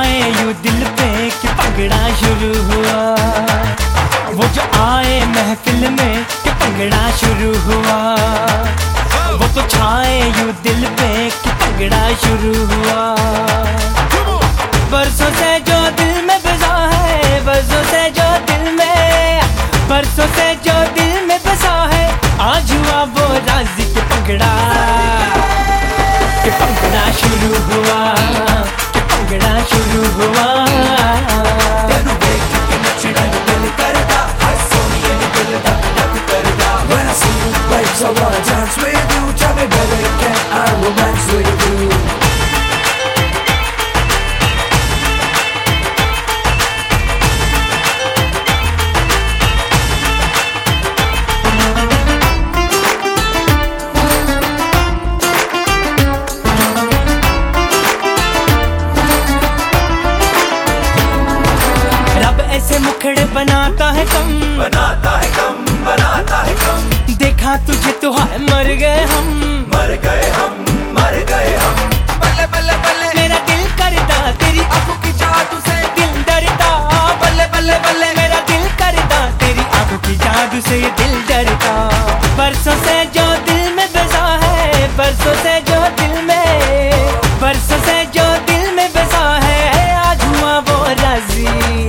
छाए यूं दिल पे कि पंगड़ा शुरू हुआ। वो जो आए महफिल में कि पंगड़ा शुरू हुआ। वो तो छाए यूं दिल पे कि पंगड़ा शुरू हुआ। बरसों से जो दिल में बसा है, बरसों से जो दिल में, बरसों से जो दिल में बसा है, आज हुआ वो राजी के पंगड़ा शुरू हुआ, कि पंगड़ा शुरू हुआ। तेनू देख के नचना दिल करदा, हाय सोनिए नी दिल धक धक करदा। When I see you babes, I wanna dance with you. Tell me baby, can I romance with you? ऐसे मुखड़े बनाता है कम, बनाता है कम, बनाता है कम। देखा तुझे तो हाय मर गए हम, मर गए हम, मर गए हम। बल्ले बल्ले बल्ले मेरा दिल करता तेरी आंखों की जादू से दिल डरता। बल्ले बल्ले बल्ले मेरा दिल करता तेरी आंखों की जादू से दिल डरता। बरसों से जो दिल में बसा है, बरसों से जो दिल में, बरसों से जो दिल में बसा है, आज हुआ वो राजी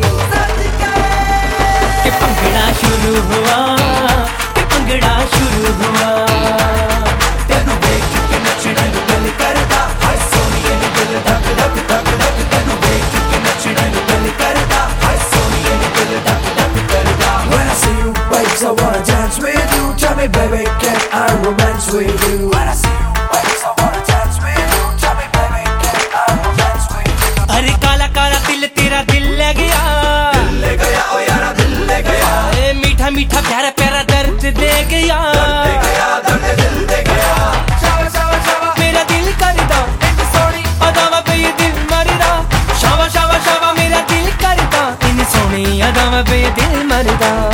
कि पंगड़ा शुरू हुआ, कि पंगड़ा शुरू हुआ। तेनू देख के नचना दिल करदा, हाय सोनिए नी दिल धक धक धक धक। तेनू देख के नचना दिल करदा, हाय सोनिए नी दिल धक धक करदा। When I see you babes, I wanna dance with you. Tell me baby, can I romance with you? When I see you babes, I wanna dance with you. Tell me baby, can I romance with you? अरे काला काला दिल तेरा दिल ले गया, दिल ले गया ओ यारा दिल ले गया। मीठा मीठा प्यारा प्यारा दर्द दे गया, दर्द दे गया, दर्द दिल दे गया। शावा शावा शावा मेरा दिल करदा एक सोनी अदावा पे ये दिल मरदा। शावा शावा शावा मेरा दिल करदा इन सोनी अदावा पे ये दिल मरदा।